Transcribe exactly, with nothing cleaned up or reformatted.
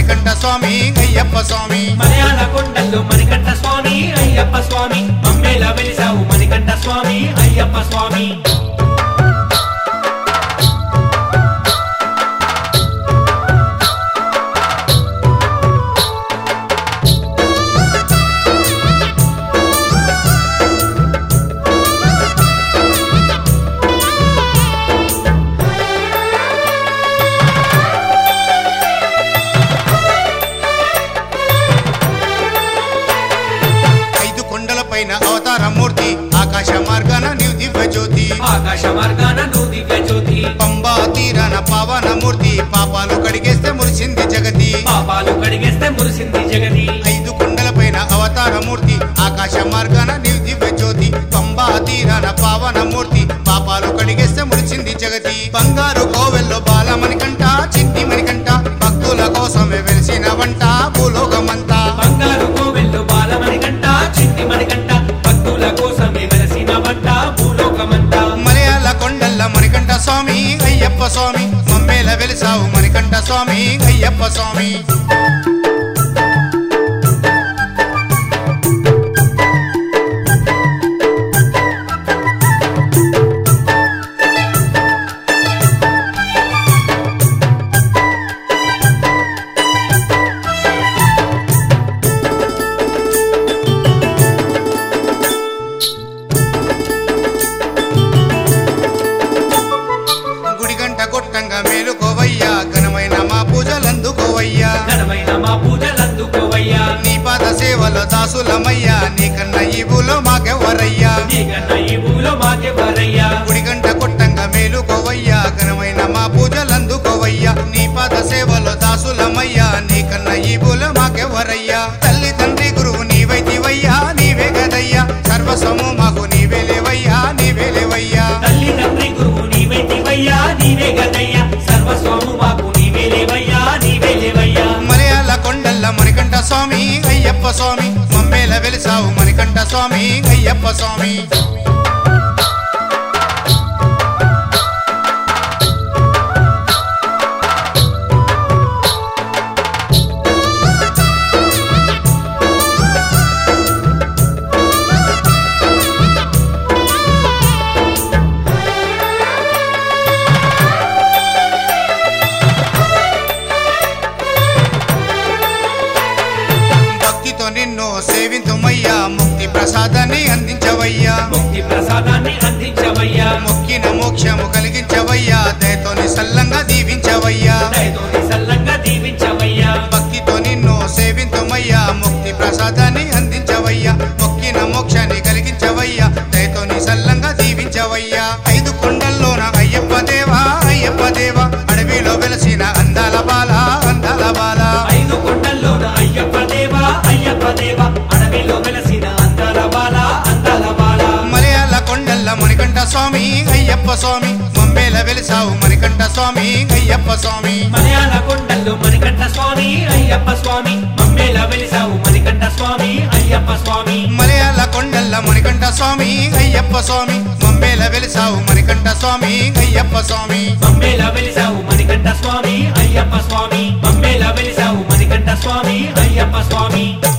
మణికంఠ స్వామి అయ్యప్ప స్వామి మలయాళ కొండల్లో మణికంఠ స్వామి అయ్యప్ప స్వామి మమ్మేలా వెలిసావు మణికంఠ స్వామి అయ్యప్ప స్వామి అవతారమూర్తి ఆకాశ మార్గాన నీవు దివ్య జ్యోతి ఆకాశ మార్గాన నువ్వు దివ్య జ్యోతి పంబా తీరాన పావన మూర్తి పాపాలు కడిగేస్తే మురిసింది జగతి పాపాలు కడిగేస్తే మురిసింది జగతి ఐదు కొండలపైన అవతారమూర్తి ఆకాశ మార్గాన నీవు దివ్య జ్యోతి పంబా తీరాన పావన మూర్తి పాపాలు కడిగేస్తే మురిసింది జగతి బంగారు కోవెల్లో బాలమణికంఠ చిన్ని మణికంఠ భక్తుల కోసమే వెలిసిన వంట భూలోకమంతా బంగారు కోవెల్లో బాలమణికంఠ చిన్ని మణికంఠ భక్తుల కోసమే వెలసిన వంట భూలోకమంతా మలయాళ కొండల్ల మణికంఠ స్వామి అయ్యప్ప స్వామి మమ్మేల వెలిసావు మణికంఠ స్వామి అయ్యప్ప స్వామి కొట్టంగా మేలుకోవయ్యా ఘనమైన మా పూజలందుకోవయ్యా ఘనమైన మా పూజలందుకోవయ్యా నీ పాద సేవలో దాసులమయ్యా నీకన్నా ఈ భూలో మాకెవ్వరయ్యా నీకన్నా ఈ భూలో మాకెవ్వరయ్యా గుడిగంట కొట్టంగా మేలుకోవయ్యా ఘనమైన మా పూజలందుకోవయ్యా నీ పాద సేవలో దాసులమయ్యా నీకన్నా ఈ భూలో మాకెవ్వరయ్యా తల్లి తండ్రి గురువు నీవైతివయ్యా నీవే గదయ్యా సర్వస్వము మాకు నీవే లేవయ్యా నీవే లేవయ్యా తల్లి తండ్రి గురువు నీవైతివయ్యా నీవే గదయ్యా సర్వస్వము మాకు నీవే లేవయ్యా నీవే లేవయ్యా మలయాళ కొండల్ల మణికంఠ స్వామి అయ్యప్ప స్వామి మమ్మేల వెలిసావు మణికంఠ స్వామి అయ్యప్ప స్వామి నిన్ను సేవింతుమయ్యా ముక్తి ప్రసాదాన్ని అందించవయ్యా ముక్తి ప్రసాదాన్ని అందించవయ్యా మొక్కిన మోక్షము కలిగించవయ్యా దయతోని సల్లంగా దీవించవయ్యా దయతోని సల్లంగా దీవించవయ్యా భక్తితో నిన్ను సేవింతుమయ్యా ముక్తి ప్రసాదాన్ని అందించవయ్యా మొక్కిన మోక్షాన్ని కలిగించవయ్యా దయతోని సల్లంగా దీవించవయ్యా ఐదు కొండల్లోన అయ్యప్ప దేవా అయ్యప్ప దేవా అడవిలో వెలసిన అందాల బాల అందాల బాల ఐదు కొండల్లోన అయ్యప్ప దేవా అయ్యప్ప దేవా అడవిలో వెలసిన అందాల బాల అందాల బాల మలయాళ కొండల్ల మణికంఠ స్వామి అయ్యప్ప స్వామి మమ్మేల వెలిసావు మణికంఠ స్వామి అయ్యప్ప స్వామి మలయాళ కొండల్లో మణికంఠ స్వామి అయ్యప్ప స్వామి మమ్మేల వెలిసావు మణికంఠ స్వామి అయ్యప్ప స్వామి మలయాళ కొండల్ల మణికంఠ స్వామి అయ్యప్ప స్వామి మమ్మేల వెలిసావు మణికంఠ స్వామి అయ్యప్ప స్వామి మమ్మేల వెలిసావు మణికంఠ స్వామి అయ్యప్ప స్వామి మమ్మేల వెలిసావు మణికంఠ స్వామి అయ్యప్ప స్వామి